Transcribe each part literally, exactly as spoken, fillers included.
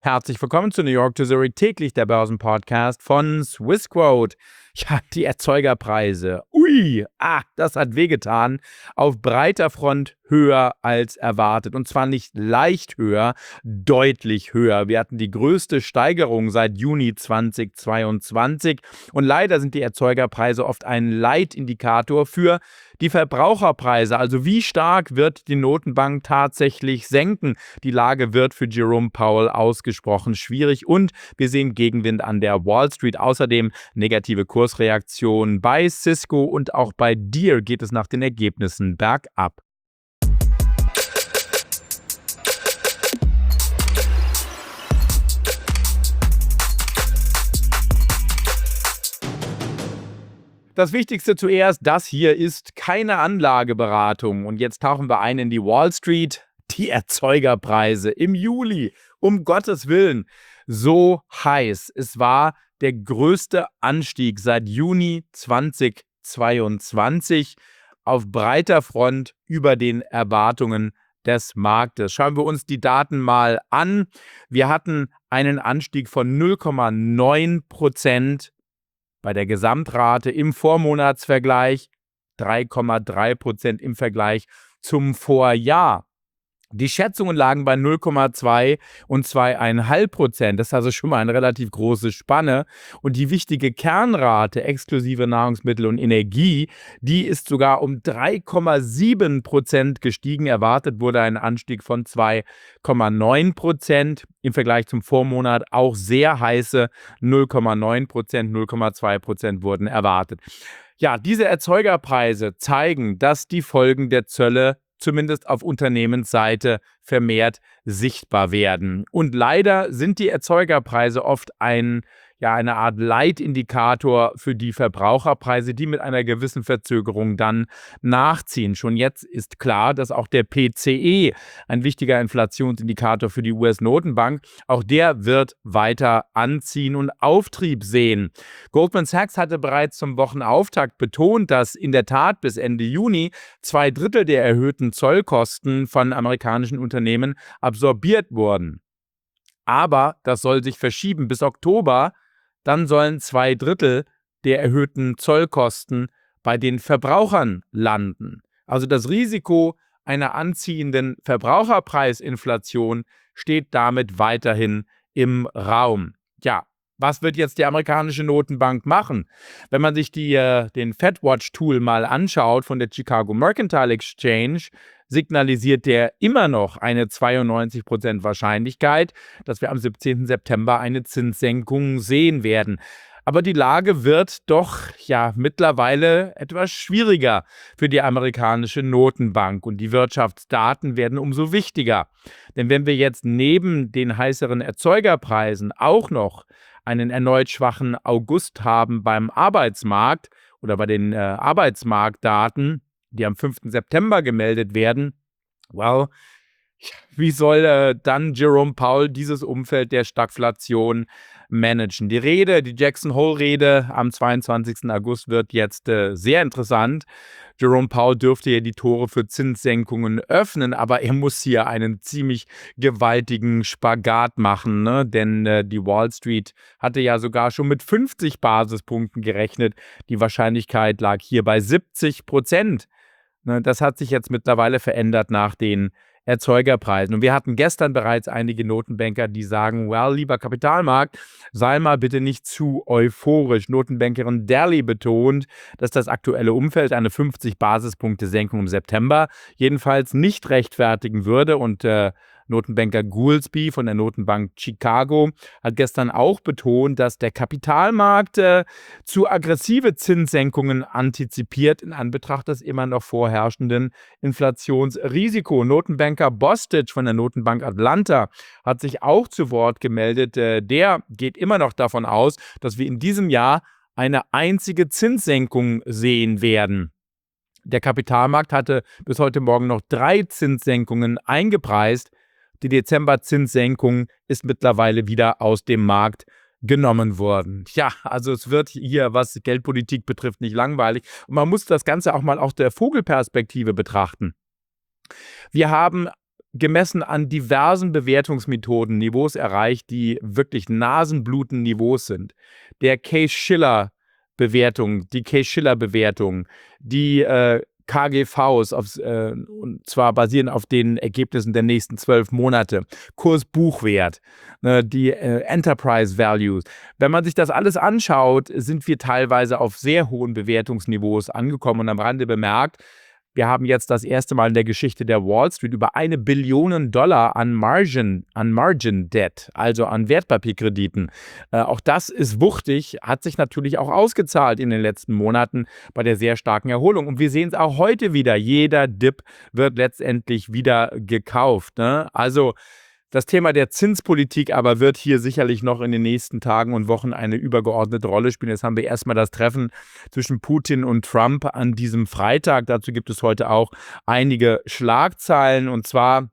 Herzlich willkommen zu New York to Zurich täglich, der Börsenpodcast von Swissquote. Ja, die Erzeugerpreise. Ui, ah, das hat wehgetan. Auf breiter Front höher als erwartet. Und zwar nicht leicht höher, deutlich höher. Wir hatten die größte Steigerung seit Juni zweitausendzweiundzwanzig. Und leider sind die Erzeugerpreise oft ein Leitindikator für die Verbraucherpreise. Also wie stark wird die Notenbank tatsächlich senken? Die Lage wird für Jerome Powell ausgesprochen schwierig. Und wir sehen Gegenwind an der Wall Street. Außerdem negative Kursreaktionen bei Cisco und auch bei Deere geht es nach den Ergebnissen bergab. Das Wichtigste zuerst, das hier ist keine Anlageberatung. Und jetzt tauchen wir ein in die Wall Street. Die Erzeugerpreise im Juli, um Gottes Willen, so heiß. Es war der größte Anstieg seit Juni zweitausendzweiundzwanzig auf breiter Front über den Erwartungen des Marktes. Schauen wir uns die Daten mal an. Wir hatten einen Anstieg von null Komma neun Prozent bei der Gesamtrate im Vormonatsvergleich, drei Komma drei Prozent im Vergleich zum Vorjahr. Die Schätzungen lagen bei null Komma zwei und zwei Komma fünf Prozent. Das ist also schon mal eine relativ große Spanne. Und die wichtige Kernrate exklusive Nahrungsmittel und Energie, die ist sogar um drei Komma sieben Prozent gestiegen. Erwartet wurde ein Anstieg von zwei Komma neun Prozent. Im Vergleich zum Vormonat auch sehr heiße null Komma neun Prozent, null Komma zwei Prozent wurden erwartet. Ja, diese Erzeugerpreise zeigen, dass die Folgen der Zölle zumindest auf Unternehmensseite vermehrt sichtbar werden. Und leider sind die Erzeugerpreise oft ein, ja, eine Art Leitindikator für die Verbraucherpreise, die mit einer gewissen Verzögerung dann nachziehen. Schon jetzt ist klar, dass auch der P C E, ein wichtiger Inflationsindikator für die U S-Notenbank, auch der wird weiter anziehen und Auftrieb sehen. Goldman Sachs hatte bereits zum Wochenauftakt betont, dass in der Tat bis Ende Juni zwei Drittel der erhöhten Zollkosten von amerikanischen Unternehmen absorbiert wurden. Aber das soll sich verschieben bis Oktober. Dann sollen zwei Drittel der erhöhten Zollkosten bei den Verbrauchern landen. Also das Risiko einer anziehenden Verbraucherpreisinflation steht damit weiterhin im Raum. Ja, was wird jetzt die amerikanische Notenbank machen? Wenn man sich die, äh, den FedWatch-Tool mal anschaut von der Chicago Mercantile Exchange, signalisiert der immer noch eine zweiundneunzig Prozent Wahrscheinlichkeit, dass wir am siebzehnten September eine Zinssenkung sehen werden. Aber die Lage wird doch ja mittlerweile etwas schwieriger für die amerikanische Notenbank und die Wirtschaftsdaten werden umso wichtiger. Denn wenn wir jetzt neben den heißeren Erzeugerpreisen auch noch einen erneut schwachen August haben beim Arbeitsmarkt oder bei den äh, Arbeitsmarktdaten, die am fünften September gemeldet werden, well, wie soll äh, dann Jerome Powell dieses Umfeld der Stagflation managen? Die Rede, die Jackson-Hole-Rede am zweiundzwanzigsten August wird jetzt äh, sehr interessant. Jerome Powell dürfte ja die Tore für Zinssenkungen öffnen, aber er muss hier einen ziemlich gewaltigen Spagat machen, ne? Denn äh, die Wall Street hatte ja sogar schon mit fünfzig Basispunkten gerechnet. Die Wahrscheinlichkeit lag hier bei siebzig Prozent. Ne? Das hat sich jetzt mittlerweile verändert nach den Erzeugerpreisen. Und wir hatten gestern bereits einige Notenbanker, die sagen, well, lieber Kapitalmarkt, sei mal bitte nicht zu euphorisch. Notenbankerin Daly betont, dass das aktuelle Umfeld eine fünfzig Basispunkte Senkung im September jedenfalls nicht rechtfertigen würde. Und äh, Notenbanker Goolsbee von der Notenbank Chicago hat gestern auch betont, dass der Kapitalmarkt äh, zu aggressive Zinssenkungen antizipiert in Anbetracht des immer noch vorherrschenden Inflationsrisiko. Notenbanker Bostich von der Notenbank Atlanta hat sich auch zu Wort gemeldet. Äh, der geht immer noch davon aus, dass wir in diesem Jahr eine einzige Zinssenkung sehen werden. Der Kapitalmarkt hatte bis heute Morgen noch drei Zinssenkungen eingepreist. Die Dezember-Zinssenkung ist mittlerweile wieder aus dem Markt genommen worden. Ja, also es wird hier, was Geldpolitik betrifft, nicht langweilig. Und man muss das Ganze auch mal aus der Vogelperspektive betrachten. Wir haben gemessen an diversen Bewertungsmethoden Niveaus erreicht, die wirklich nasenblutend Niveaus sind. Der Case-Shiller-Bewertung, die Case-Shiller-Bewertung, die äh, K G Vs, aufs, äh, und zwar basierend auf den Ergebnissen der nächsten zwölf Monate, Kurs-Buchwert, ne, die äh, Enterprise Values. Wenn man sich das alles anschaut, sind wir teilweise auf sehr hohen Bewertungsniveaus angekommen und am Rande bemerkt, wir haben jetzt das erste Mal in der Geschichte der Wall Street über eine Billion Dollar an Margin, an Margin Debt, also an Wertpapierkrediten. Äh, auch das ist wuchtig, hat sich natürlich auch ausgezahlt in den letzten Monaten bei der sehr starken Erholung. Und wir sehen es auch heute wieder. Jeder Dip wird letztendlich wieder gekauft, ne? Also das Thema der Zinspolitik aber wird hier sicherlich noch in den nächsten Tagen und Wochen eine übergeordnete Rolle spielen. Jetzt haben wir erstmal das Treffen zwischen Putin und Trump an diesem Freitag. Dazu gibt es heute auch einige Schlagzeilen. Und zwar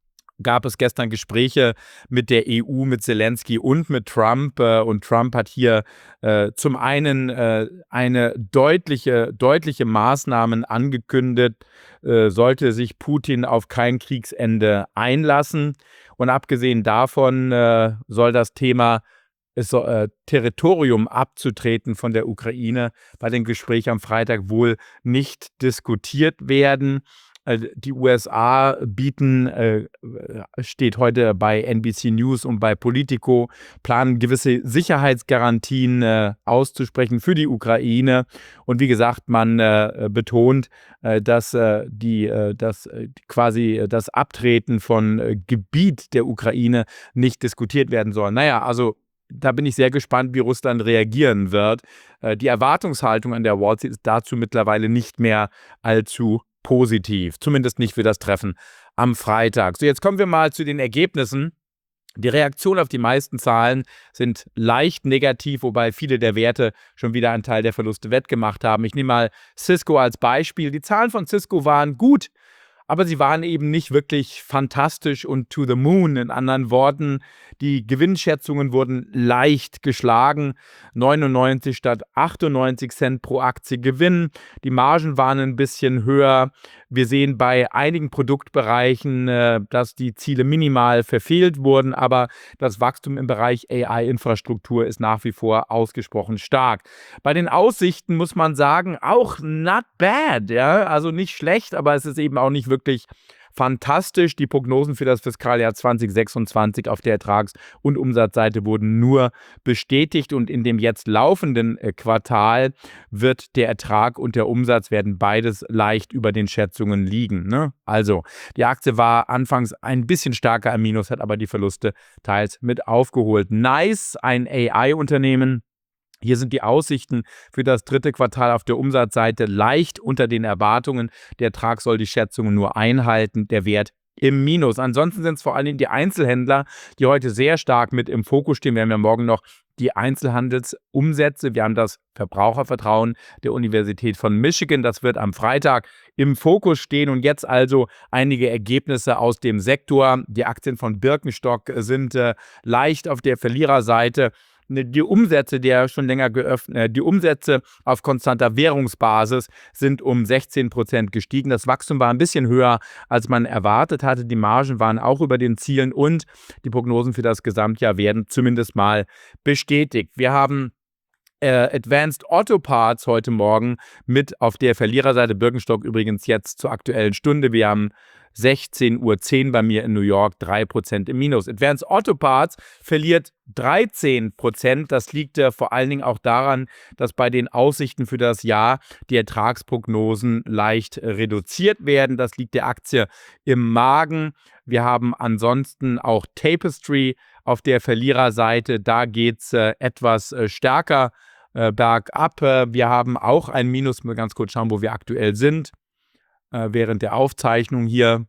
gab es gestern Gespräche mit der E U, mit Zelensky und mit Trump. Und Trump hat hier äh, zum einen äh, eine deutliche, deutliche Maßnahmen angekündigt, äh, sollte sich Putin auf kein Kriegsende einlassen. Und abgesehen davon äh, soll das Thema es soll, äh, Territorium abzutreten von der Ukraine bei dem Gespräch am Freitag wohl nicht diskutiert werden. Die U S A bieten, äh, steht heute bei N B C News und bei Politico, planen gewisse Sicherheitsgarantien äh, auszusprechen für die Ukraine. Und wie gesagt, man äh, betont, äh, dass, äh, die, äh, dass äh, quasi das Abtreten von äh, Gebiet der Ukraine nicht diskutiert werden soll. Naja, also da bin ich sehr gespannt, wie Russland reagieren wird. Äh, die Erwartungshaltung an der Wall Street ist dazu mittlerweile nicht mehr allzu positiv, zumindest nicht für das Treffen am Freitag. So, jetzt kommen wir mal zu den Ergebnissen. Die Reaktionen auf die meisten Zahlen sind leicht negativ, wobei viele der Werte schon wieder einen Teil der Verluste wettgemacht haben. Ich nehme mal Cisco als Beispiel. Die Zahlen von Cisco waren gut, aber sie waren eben nicht wirklich fantastisch und to the moon. In anderen Worten, die Gewinnschätzungen wurden leicht geschlagen. neunundneunzig statt achtundneunzig Cent pro Aktie Gewinn. Die Margen waren ein bisschen höher. Wir sehen bei einigen Produktbereichen, äh, dass die Ziele minimal verfehlt wurden, aber das Wachstum im Bereich A I-Infrastruktur ist nach wie vor ausgesprochen stark. Bei den Aussichten muss man sagen, auch not bad, ja, also nicht schlecht, aber es ist eben auch nicht wirklich fantastisch. Die Prognosen für das Fiskaljahr zwanzig sechsundzwanzig auf der Ertrags- und Umsatzseite wurden nur bestätigt und in dem jetzt laufenden äh, Quartal wird der Ertrag und der Umsatz werden beides leicht über den Schätzungen liegen, ne? Also die Aktie war anfangs ein bisschen stärker im Minus, hat aber die Verluste teils mit aufgeholt. NICE, ein A I-Unternehmen. Hier sind die Aussichten für das dritte Quartal auf der Umsatzseite leicht unter den Erwartungen. Der Ertrag soll die Schätzungen nur einhalten, der Wert im Minus. Ansonsten sind es vor allem die Einzelhändler, die heute sehr stark mit im Fokus stehen. Wir haben ja morgen noch die Einzelhandelsumsätze. Wir haben das Verbrauchervertrauen der Universität von Michigan. Das wird am Freitag im Fokus stehen. Und jetzt also einige Ergebnisse aus dem Sektor. Die Aktien von Birkenstock sind äh, leicht auf der Verliererseite. Die Umsätze der schon länger geöffnet, die Umsätze auf konstanter Währungsbasis sind um sechzehn Prozent gestiegen. Das Wachstum war ein bisschen höher, als man erwartet hatte. Die Margen waren auch über den Zielen und die Prognosen für das Gesamtjahr werden zumindest mal bestätigt. Wir haben äh, Advanced Auto Parts heute Morgen mit auf der Verliererseite. Birkenstock übrigens jetzt zur aktuellen Stunde. Wir haben sechzehn Uhr zehn bei mir in New York, drei Prozent im Minus. Advanced Auto Parts verliert dreizehn Prozent. Das liegt äh, vor allen Dingen auch daran, dass bei den Aussichten für das Jahr die Ertragsprognosen leicht äh, reduziert werden. Das liegt der Aktie im Magen. Wir haben ansonsten auch Tapestry auf der Verliererseite. Da geht es äh, etwas äh, stärker äh, bergab. Äh, wir haben auch ein Minus. Mal ganz kurz schauen, wo wir aktuell sind. Während der Aufzeichnung hier,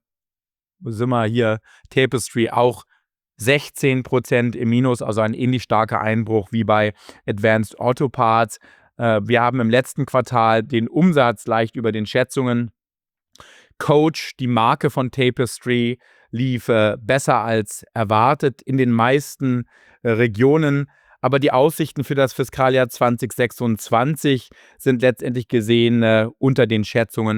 wo sind wir hier, Tapestry auch sechzehn Prozent im Minus, also ein ähnlich starker Einbruch wie bei Advanced Auto Parts. Wir haben im letzten Quartal den Umsatz leicht über den Schätzungen. Coach, die Marke von Tapestry, lief besser als erwartet in den meisten Regionen. Aber die Aussichten für das Fiskaljahr zwanzig sechsundzwanzig sind letztendlich gesehen unter den Schätzungen.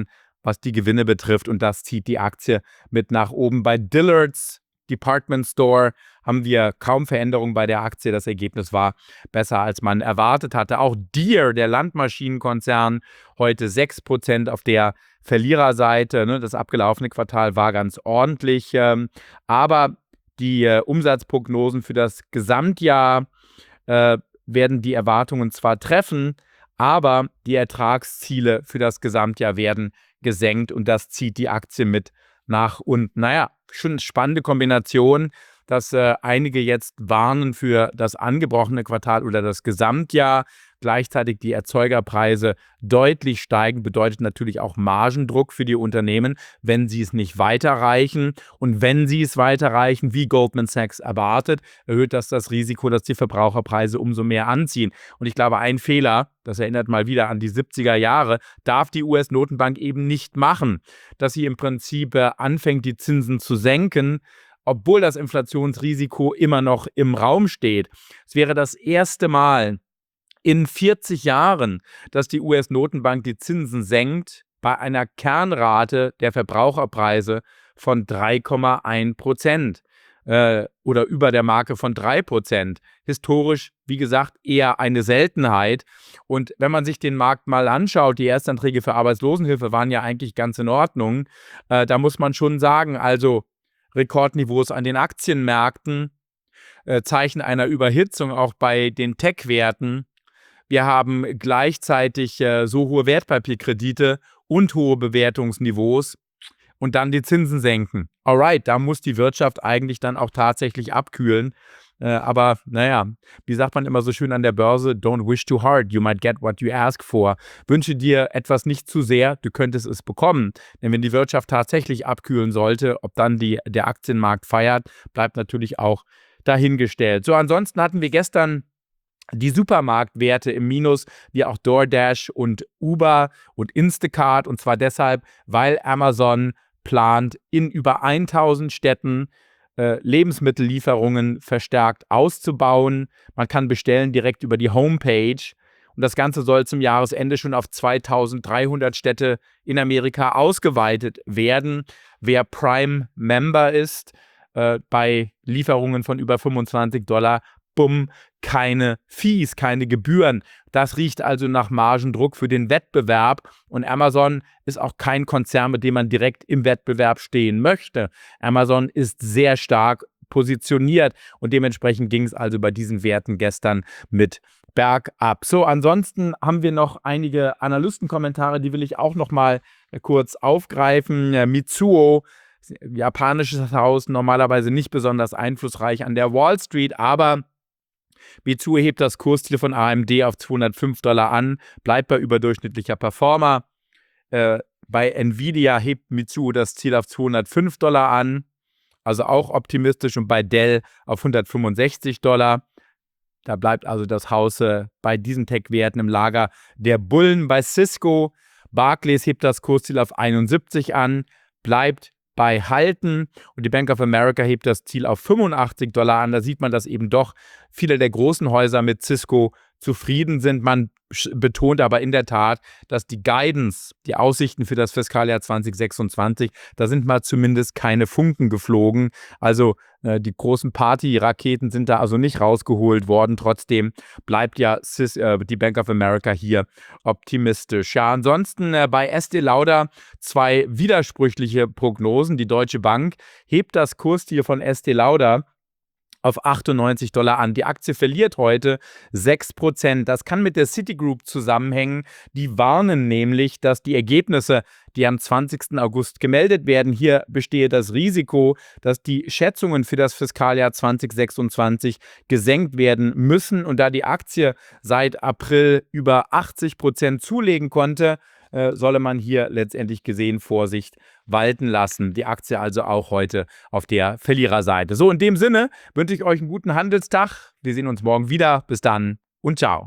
was die Gewinne betrifft. Und das zieht die Aktie mit nach oben. Bei Dillard's Department Store haben wir kaum Veränderungen bei der Aktie. Das Ergebnis war besser, als man erwartet hatte. Auch Deere, der Landmaschinenkonzern, heute sechs Prozent auf der Verliererseite. Ne? Das abgelaufene Quartal war ganz ordentlich. Ähm, aber die äh, Umsatzprognosen für das Gesamtjahr äh, werden die Erwartungen zwar treffen, aber die Ertragsziele für das Gesamtjahr werden gesenkt und das zieht die Aktie mit nach unten. Naja, schon eine spannende Kombination, dass äh, einige jetzt warnen für das angebrochene Quartal oder das Gesamtjahr. Gleichzeitig die Erzeugerpreise deutlich steigen, bedeutet natürlich auch Margendruck für die Unternehmen, wenn sie es nicht weiterreichen. Und wenn sie es weiterreichen, wie Goldman Sachs erwartet, erhöht das das Risiko, dass die Verbraucherpreise umso mehr anziehen. Und ich glaube, ein Fehler, das erinnert mal wieder an die siebziger Jahre, darf die U S-Notenbank eben nicht machen, dass sie im Prinzip äh, anfängt, die Zinsen zu senken, obwohl das Inflationsrisiko immer noch im Raum steht. Es wäre das erste Mal in vierzig Jahren, dass die U S-Notenbank die Zinsen senkt bei einer Kernrate der Verbraucherpreise von drei Komma eins Prozent äh, oder über der Marke von drei Prozent. Historisch, wie gesagt, eher eine Seltenheit. Und wenn man sich den Markt mal anschaut, die Erstanträge für Arbeitslosenhilfe waren ja eigentlich ganz in Ordnung. Äh, da muss man schon sagen, also Rekordniveaus an den Aktienmärkten, äh, Zeichen einer Überhitzung auch bei den Tech-Werten. Wir haben gleichzeitig äh, so hohe Wertpapierkredite und hohe Bewertungsniveaus und dann die Zinsen senken. Alright, da muss die Wirtschaft eigentlich dann auch tatsächlich abkühlen. Äh, aber naja, wie sagt man immer so schön an der Börse, don't wish too hard, you might get what you ask for. Wünsche dir etwas nicht zu sehr, du könntest es bekommen. Denn wenn die Wirtschaft tatsächlich abkühlen sollte, ob dann die, der Aktienmarkt feiert, bleibt natürlich auch dahingestellt. So, ansonsten hatten wir gestern die Supermarktwerte im Minus, wie auch DoorDash und Uber und Instacart. Und zwar deshalb, weil Amazon plant, in über tausend Städten äh, Lebensmittellieferungen verstärkt auszubauen. Man kann bestellen direkt über die Homepage. Und das Ganze soll zum Jahresende schon auf zweitausenddreihundert Städte in Amerika ausgeweitet werden. Wer Prime-Member ist, äh, bei Lieferungen von über fünfundzwanzig Dollar, bumm, keine Fees, keine Gebühren. Das riecht also nach Margendruck für den Wettbewerb. Und Amazon ist auch kein Konzern, mit dem man direkt im Wettbewerb stehen möchte. Amazon ist sehr stark positioniert und dementsprechend ging es also bei diesen Werten gestern mit bergab. So, ansonsten haben wir noch einige Analystenkommentare, die will ich auch noch mal kurz aufgreifen. Mizuho, japanisches Haus, normalerweise nicht besonders einflussreich an der Wall Street, aber Mizuho hebt das Kursziel von A M D auf zweihundertfünf Dollar an, bleibt bei überdurchschnittlicher Performer. Äh, bei Nvidia hebt Mizuho das Ziel auf zweihundertfünf Dollar an, also auch optimistisch, und bei Dell auf hundertfünfundsechzig Dollar. Da bleibt also das Haus äh, bei diesen Tech-Werten im Lager der Bullen. Bei Cisco, Barclays hebt das Kursziel auf einundsiebzig an, bleibt bei Halten, und die Bank of America hebt das Ziel auf fünfundachtzig Dollar an. Da sieht man, dass eben doch viele der großen Häuser mit Cisco zufrieden sind. Man betont aber in der Tat, dass die Guidance, die Aussichten für das Fiskaljahr zwanzig sechsundzwanzig, da sind mal zumindest keine Funken geflogen. Also äh, die großen Party-Raketen sind da also nicht rausgeholt worden. Trotzdem bleibt ja Cis, äh, die Bank of America hier optimistisch. Ja, ansonsten äh, bei Estée Lauder zwei widersprüchliche Prognosen. Die Deutsche Bank hebt das Kursziel von Estée Lauder auf achtundneunzig Dollar an. Die Aktie verliert heute sechs Prozent. Das kann mit der Citigroup zusammenhängen. Die warnen nämlich, dass die Ergebnisse, die am zwanzigsten August gemeldet werden, hier bestehe das Risiko, dass die Schätzungen für das Fiskaljahr zwanzig sechsundzwanzig gesenkt werden müssen. Und da die Aktie seit April über achtzig Prozent zulegen konnte, solle man hier letztendlich gesehen Vorsicht walten lassen. Die Aktie also auch heute auf der Verliererseite. So, in dem Sinne wünsche ich euch einen guten Handelstag. Wir sehen uns morgen wieder. Bis dann und ciao.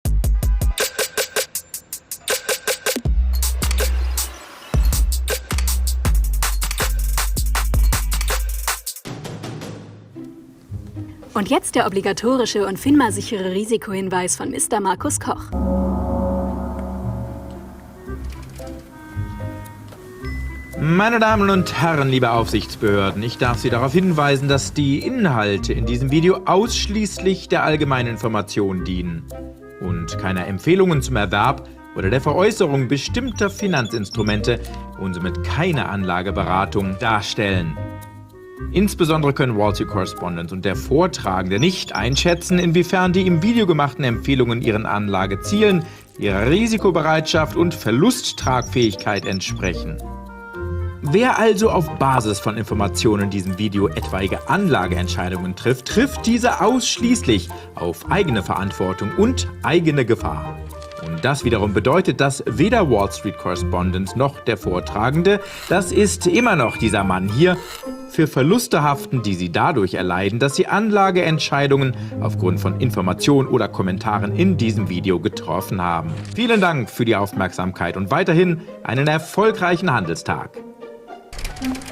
Und jetzt der obligatorische und FINMA-sichere Risikohinweis von Mister Markus Koch. Meine Damen und Herren, liebe Aufsichtsbehörden, ich darf Sie darauf hinweisen, dass die Inhalte in diesem Video ausschließlich der allgemeinen Information dienen und keine Empfehlungen zum Erwerb oder der Veräußerung bestimmter Finanzinstrumente und somit keine Anlageberatung darstellen. Insbesondere können Wall Street Correspondent und der Vortragende nicht einschätzen, inwiefern die im Video gemachten Empfehlungen ihren Anlagezielen, ihrer Risikobereitschaft und Verlusttragfähigkeit entsprechen. Wer also auf Basis von Informationen in diesem Video etwaige Anlageentscheidungen trifft, trifft diese ausschließlich auf eigene Verantwortung und eigene Gefahr. Und das wiederum bedeutet, dass weder Wall Street Correspondent noch der Vortragende, das ist immer noch dieser Mann hier, für Verluste haften, die sie dadurch erleiden, dass sie Anlageentscheidungen aufgrund von Informationen oder Kommentaren in diesem Video getroffen haben. Vielen Dank für die Aufmerksamkeit und weiterhin einen erfolgreichen Handelstag.